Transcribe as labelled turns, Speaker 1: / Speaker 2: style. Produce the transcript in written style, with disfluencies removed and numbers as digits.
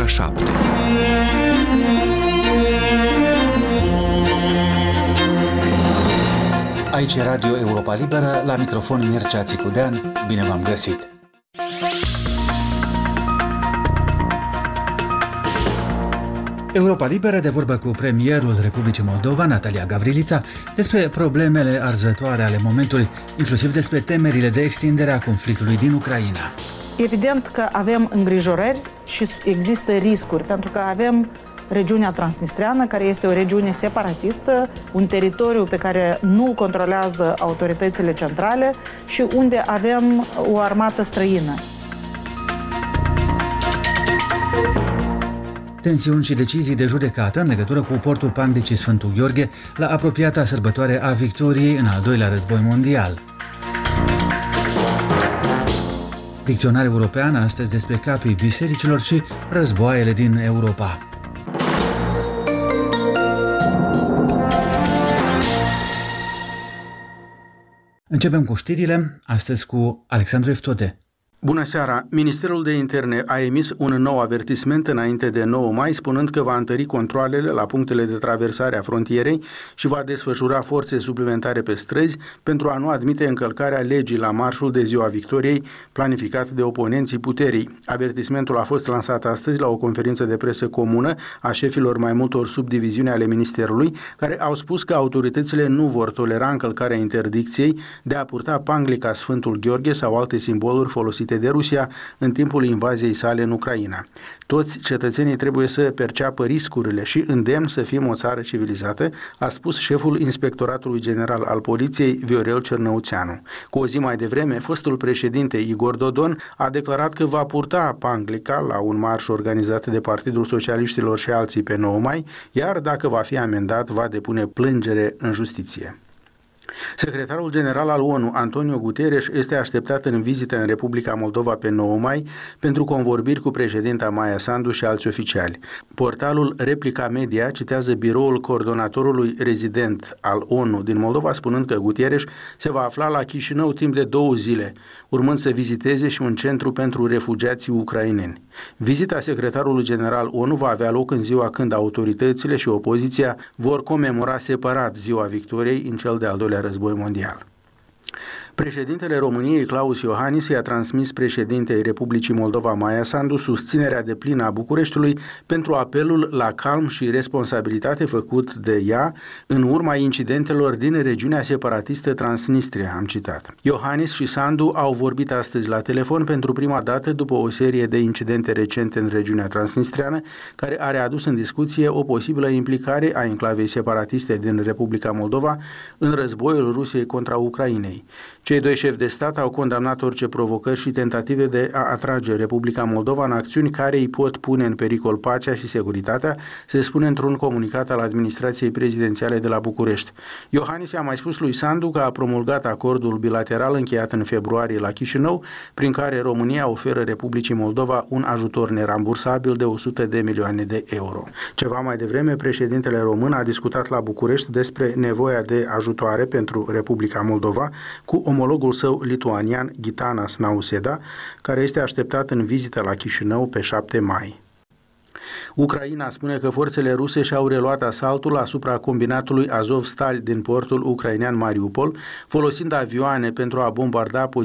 Speaker 1: ora 7.
Speaker 2: Aici e Radio Europa Liberă, la microfon Mircea Țicudean, bine v-am găsit! Europa Liberă de vorbă cu premierul Republicii Moldova, Natalia Gavrilița, despre problemele arzătoare ale momentului, inclusiv despre temerile de extindere a conflictului din Ucraina.
Speaker 3: Evident că avem îngrijorări și există riscuri, pentru că avem regiunea transnistreană, care este o regiune separatistă, un teritoriu pe care nu îl controlează autoritățile centrale și unde avem o armată străină.
Speaker 2: Tensiuni și decizii de judecată în legătură cu portul Panglicii Sfântul Gheorghe la apropiata sărbătoare a victoriei în al doilea război mondial. Dicționar european astăzi despre capii bisericilor și războaiele din Europa. Începem cu știrile, astăzi cu Alexandru Eftode.
Speaker 4: Bună seara! Ministerul de Interne a emis un nou avertisment înainte de 9 mai, spunând că va întări controalele la punctele de traversare a frontierei și va desfășura forțe suplimentare pe străzi pentru a nu admite încălcarea legii la marșul de Ziua Victoriei, planificat de oponenții puterii. Avertismentul a fost lansat astăzi la o conferință de presă comună a șefilor mai multor subdiviziuni ale Ministerului, care au spus că autoritățile nu vor tolera încălcarea interdicției de a purta panglica Sfântul Gheorghe sau alte simboluri folosite de Rusia în timpul invaziei sale în Ucraina. Toți cetățenii trebuie să perceapă riscurile și îndemn să fim o țară civilizată, a spus șeful Inspectoratului General al Poliției, Viorel Cernăuțeanu. Cu o zi mai devreme, fostul președinte Igor Dodon a declarat că va purta panglica la un marș organizat de Partidul Socialiștilor și alții pe 9 mai, iar dacă va fi amendat, va depune plângere în justiție. Secretarul general al ONU, Antonio Guterres, este așteptat în vizită în Republica Moldova pe 9 mai pentru convorbiri cu președinta Maia Sandu și alți oficiali. Portalul Replica Media citează biroul coordonatorului rezident al ONU din Moldova, spunând că Guterres se va afla la Chișinău timp de 2 zile, urmând să viziteze și un centru pentru refugiații ucraineni. Vizita secretarului general ONU va avea loc în ziua când autoritățile și opoziția vor comemora separat Ziua Victoriei în cel de-al doilea război mondial. Președintele României, Klaus Iohannis, i-a transmis președintei Republicii Moldova, Maia Sandu, susținerea deplină a Bucureștiului pentru apelul la calm și responsabilitate făcut de ea în urma incidentelor din regiunea separatistă Transnistria, am citat. Iohannis și Sandu au vorbit astăzi la telefon pentru prima dată după o serie de incidente recente în regiunea transnistriană, care a readus în discuție o posibilă implicare a enclavei separatiste din Republica Moldova în războiul Rusiei contra Ucrainei. Cei doi șefi de stat au condamnat orice provocări și tentative de a atrage Republica Moldova în acțiuni care îi pot pune în pericol pacea și securitatea, se spune într-un comunicat al administrației prezidențiale de la București. Iohannis a mai spus lui Sandu că a promulgat acordul bilateral încheiat în februarie la Chișinău, prin care România oferă Republicii Moldova un ajutor nerambursabil de 100 de milioane de euro. Ceva mai devreme, președintele român a discutat la București despre nevoia de ajutoare pentru Republica Moldova cu omologul său lituanian Gitanas Nauseda, care este așteptat în vizită la Chișinău pe 7 mai. Ucraina spune că forțele ruse și-au reluat asaltul asupra combinatului Azovstal din portul ucrainean Mariupol, folosind avioane pentru a bombarda